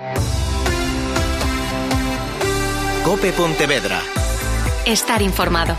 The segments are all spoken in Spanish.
COPE Pontevedra. Estar informado.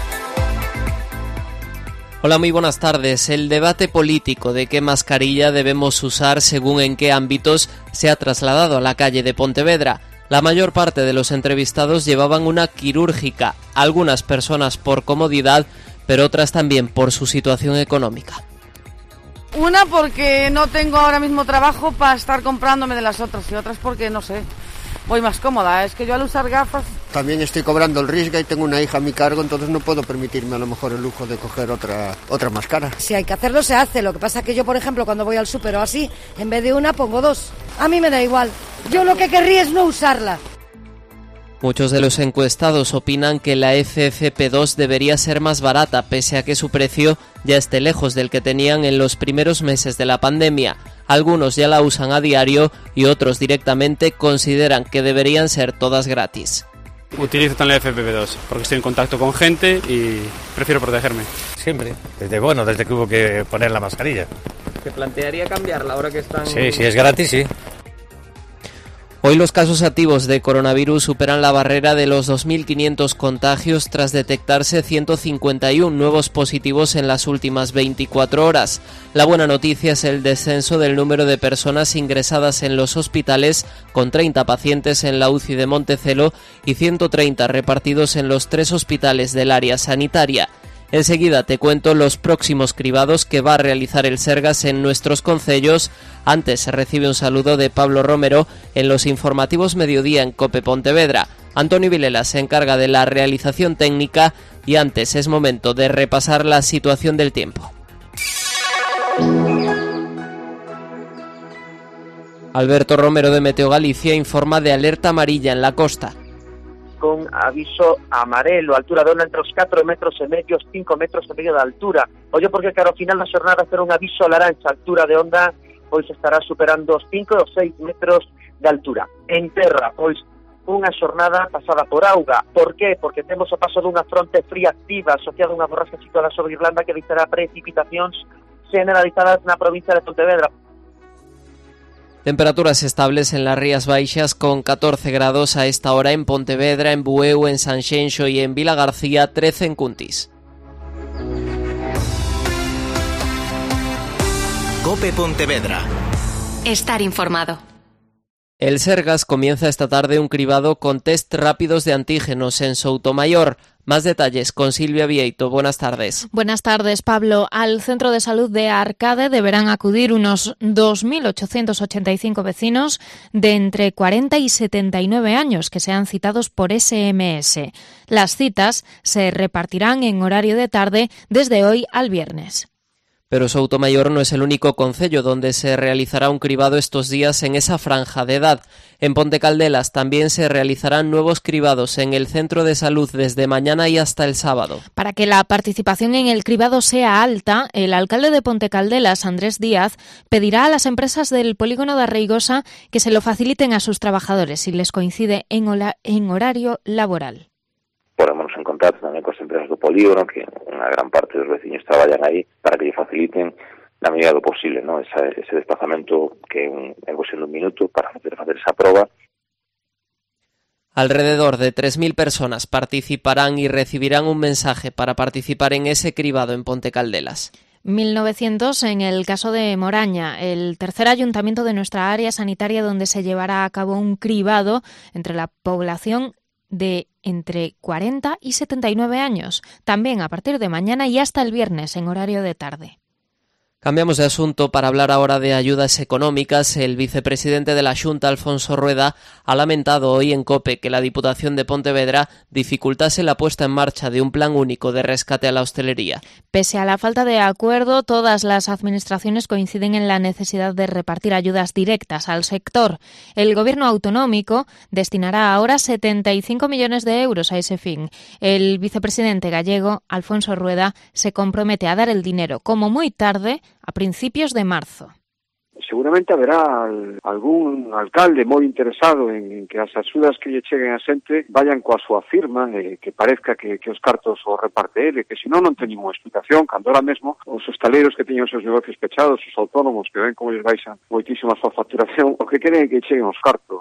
Hola, muy buenas tardes. El debate político de qué mascarilla debemos usar según en qué ámbitos se ha trasladado a la calle de Pontevedra. La mayor parte de los entrevistados llevaban una quirúrgica, algunas personas por comodidad, pero otras también por su situación económica. Una porque no tengo ahora mismo trabajo para estar comprándome de las otras, y otras porque, no sé, voy más cómoda. Es que yo al usar gafas... También estoy cobrando el Risga y tengo una hija a mi cargo, entonces no puedo permitirme a lo mejor el lujo de coger otra más cara. Si hay que hacerlo, se hace. Lo que pasa es que yo, por ejemplo, cuando voy al súper o así, en vez de una pongo dos. A mí me da igual. Yo lo que querría es no usarla. Muchos de los encuestados opinan que la FFP2 debería ser más barata, pese a que su precio ya esté lejos del que tenían en los primeros meses de la pandemia. Algunos ya la usan a diario y otros directamente consideran que deberían ser todas gratis. Utilizo también la FFP2 porque estoy en contacto con gente y prefiero protegerme. Siempre, desde que hubo que poner la mascarilla. ¿Te plantearía cambiarla ahora que están...? Sí, si es gratis, sí. Hoy los casos activos de coronavirus superan la barrera de los 2.500 contagios tras detectarse 151 nuevos positivos en las últimas 24 horas. La buena noticia es el descenso del número de personas ingresadas en los hospitales, con 30 pacientes en la UCI de Montecelo y 130 repartidos en los 3 hospitales del área sanitaria. Enseguida te cuento los próximos cribados que va a realizar el Sergas en nuestros concellos. Antes se recibe un saludo de Pablo Romero en los informativos Mediodía en COPE Pontevedra. Antonio Vilela se encarga de la realización técnica y antes es momento de repasar la situación del tiempo. Alberto Romero de Meteo Galicia informa de alerta amarilla en la costa. Con aviso amarelo, altura de onda entre os 4 metros e medio, 5 metros e medio de altura. Ollo porque claro, ao final da xornada terá un aviso laranxa, altura de onda, pois estará superando os 5 ou 6 metros de altura. En terra, pois unha xornada pasada por auga. Por qué? Porque temos o paso dunha fronte fría activa asociada a unha borrasca situada sobre Irlanda que deixará precipitacións generalizadas na provincia de Pontevedra. Temperaturas estables en las Rías Baixas con 14 grados a esta hora en Pontevedra, en Bueu, en Sanxenxo y en Vilagarcía, 13 en Cuntis. COPE Pontevedra. Estar informado. El Sergas comienza esta tarde un cribado con test rápidos de antígenos en Soutomayor. Más detalles con Silvia Vieito. Buenas tardes. Buenas tardes, Pablo. Al Centro de Salud de Arcade deberán acudir unos 2.885 vecinos de entre 40 y 79 años que sean citados por SMS. Las citas se repartirán en horario de tarde desde hoy al viernes. Pero Soutomayor no es el único concello donde se realizará un cribado estos días en esa franja de edad. En Ponte Caldelas también se realizarán nuevos cribados en el centro de salud desde mañana y hasta el sábado. Para que la participación en el cribado sea alta, el alcalde de Ponte Caldelas, Andrés Díaz, pedirá a las empresas del polígono de Arreigosa que se lo faciliten a sus trabajadores si les coincide en horario laboral. Ponémonos en contacto tamén coas empresas do polígono, que unha gran parte dos veciños traballan aí, para que lle faciliten na medida do posible, ¿no? ese desplazamento que é cuestión dun minuto para facer esa proba. Alrededor de 3.000 personas participarán y recibirán un mensaje para participar en ese cribado en Ponte Caldelas. 1.900 en el caso de Moraña, el tercer ayuntamiento de nuestra área sanitaria donde se llevará a cabo un cribado entre la población de entre 40 y 79 años, también a partir de mañana y hasta el viernes en horario de tarde. Cambiamos de asunto para hablar ahora de ayudas económicas. El vicepresidente de la Xunta, Alfonso Rueda, ha lamentado hoy en COPE que la Diputación de Pontevedra dificultase la puesta en marcha de un plan único de rescate a la hostelería. Pese a la falta de acuerdo, todas las administraciones coinciden en la necesidad de repartir ayudas directas al sector. El Gobierno autonómico destinará ahora 75 millones de euros a ese fin. El vicepresidente gallego, Alfonso Rueda, se compromete a dar el dinero como muy tarde, a principios de marzo. Seguramente haberá algún alcalde moi interesado en que as axudas que lle cheguen a xente vayan coa súa firma, que parezca que os cartos os reparte ele, que senón non teñen unha explicación, cando ahora mesmo os hostaleiros que teñen os seus negocios pechados, os autónomos que ven como lles baixan moitísimo a súa facturación, o que queren é que cheguen os cartos, o que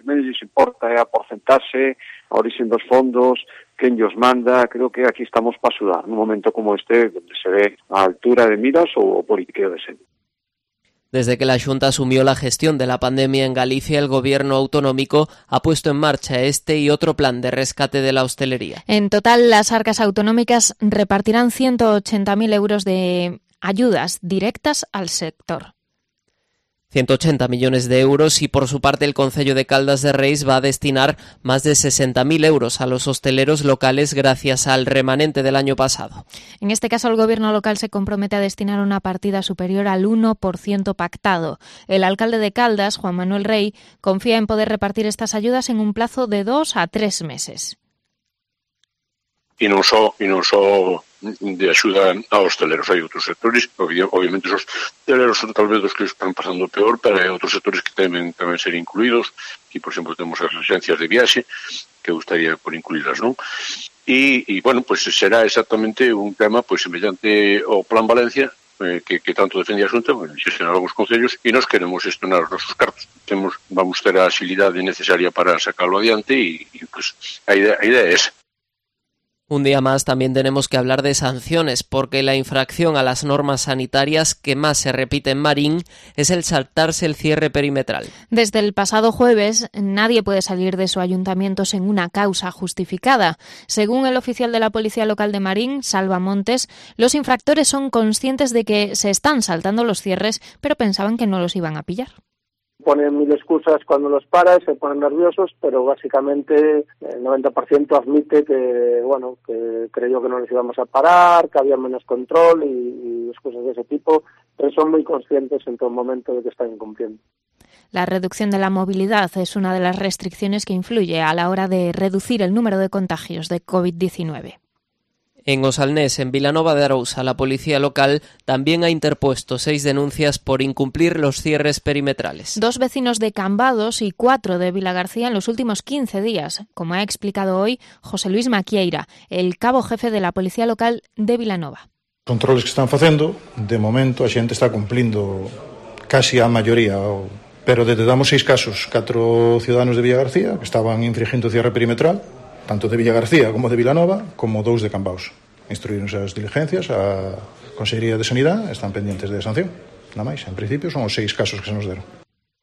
que menos lles importa é a porcentaxe, a origen dos fondos, quen llos manda. Creo que aquí estamos para axudar nun momento como este, donde se ve a altura de miras ou o politiqueo de sempre. Desde que la Xunta asumió la gestión de la pandemia en Galicia, el gobierno autonómico ha puesto en marcha este y otro plan de rescate de la hostelería. En total, las arcas autonómicas repartirán 180.000 euros de ayudas directas al sector. 180 millones de euros y por su parte el Concello de Caldas de Reis va a destinar más de 60.000 euros a los hosteleros locales gracias al remanente del año pasado. En este caso el gobierno local se compromete a destinar una partida superior al 1% pactado. El alcalde de Caldas, Juan Manuel Rey, confía en poder repartir estas ayudas en un plazo de 2 a 3 meses. E non só de axuda a hosteleros, hai outros sectores, obviamente os hosteleros son tal vez os que están pasando peor, pero hai outros sectores que tamén ser incluídos. Aquí, por exemplo, temos as agencias de viaxe, que gustaría por incluídas, non? E bueno, pues será exactamente un tema pues semellante ao Plan Valencia, que tanto defende a Xunta, xestionar algúns concellos, e nos queremos gestionar os nosos cartos. Vamos ter a axilidade necesaria para sacarlo adiante e pues a idea é esa. Un día más también tenemos que hablar de sanciones, porque la infracción a las normas sanitarias que más se repite en Marín es el saltarse el cierre perimetral. Desde el pasado jueves, nadie puede salir de su ayuntamiento sin una causa justificada. Según el oficial de la Policía Local de Marín, Salva Montes, los infractores son conscientes de que se están saltando los cierres, pero pensaban que no los iban a pillar. Ponen mil excusas cuando los para y se ponen nerviosos, pero básicamente el 90% admite que creyó que no les íbamos a parar, que había menos control y excusas de ese tipo, pero son muy conscientes en todo momento de que están incumpliendo. La reducción de la movilidad es una de las restricciones que influye a la hora de reducir el número de contagios de COVID-19. En Osalnés, en Vilanova de Arousa, la policía local también ha interpuesto 6 denuncias por incumplir los cierres perimetrales. 2 vecinos de Cambados y 4 de Vilagarcía en los últimos 15 días, como ha explicado hoy José Luis Maquieira, el cabo jefe de la policía local de Vilanova. Controles que están facendo, de momento a xente está cumplindo casi a maioría, pero detectamos 6 casos, 4 ciudadanos de Villagarcía que estaban infringindo o cierre perimetral, tanto de Villagarcía como de Vilanova, como 2 de Cambados. Instruíronse as diligencias, a Consellería de Sanidade están pendientes de sanción. Nada máis, en principio son os 6 casos que se nos deron.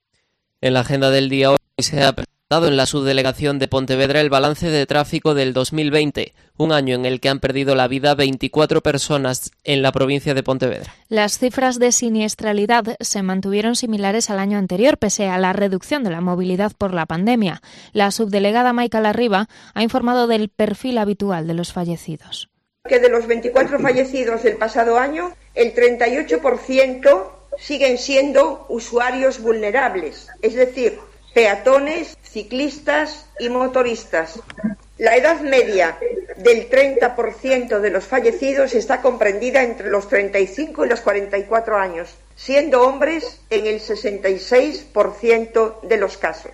En la agenda del día hoy se ha presentado en la subdelegación de Pontevedra el balance de tráfico del 2020, un año en el que han perdido la vida 24 personas en la provincia de Pontevedra. Las cifras de siniestralidad se mantuvieron similares al año anterior, pese a la reducción de la movilidad por la pandemia. La subdelegada Maica Larriba ha informado del perfil habitual de los fallecidos. Que de los 24 fallecidos del pasado año, el 38% siguen siendo usuarios vulnerables, es decir, peatones, ciclistas y motoristas. La edad media del 30% de los fallecidos está comprendida entre los 35 y los 44 años, siendo hombres en el 66% de los casos.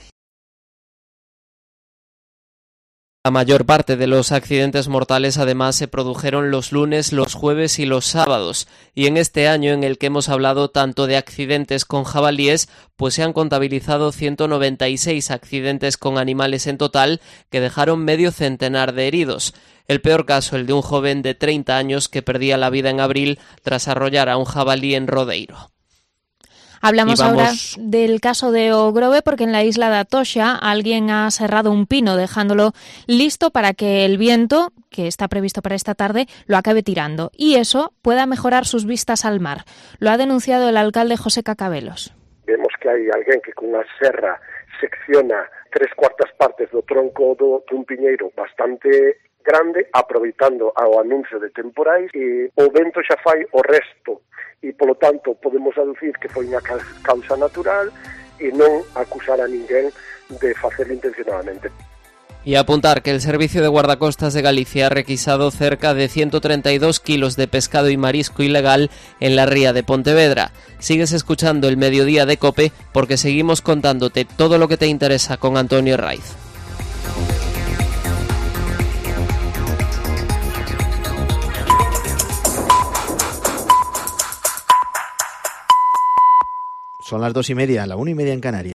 La mayor parte de los accidentes mortales además se produjeron los lunes, los jueves y los sábados. Y en este año en el que hemos hablado tanto de accidentes con jabalíes, pues se han contabilizado 196 accidentes con animales en total que dejaron medio centenar de heridos. El peor caso, el de un joven de 30 años que perdía la vida en abril tras arrollar a un jabalí en Rodeiro. Hablamos ahora del caso de Ogrove porque en la isla de Atocha alguien ha serrado un pino dejándolo listo para que el viento, que está previsto para esta tarde, lo acabe tirando y eso pueda mejorar sus vistas al mar. Lo ha denunciado el alcalde José Cacabelos. Vemos que hai alguén que con unha serra secciona 3/4 partes do tronco dun piñeiro bastante grande, aproveitando ao anuncio de temporais, e o vento xa fai o resto. E, polo tanto, podemos aducir que foi unha causa natural e non acusar a ninguén de facerlo intencionadamente. Y apuntar que el Servicio de Guardacostas de Galicia ha requisado cerca de 132 kilos de pescado y marisco ilegal en la ría de Pontevedra. Sigues escuchando el Mediodía de COPE porque seguimos contándote todo lo que te interesa con Antonio Raiz. Son las 2:30, la 1:30 en Canarias.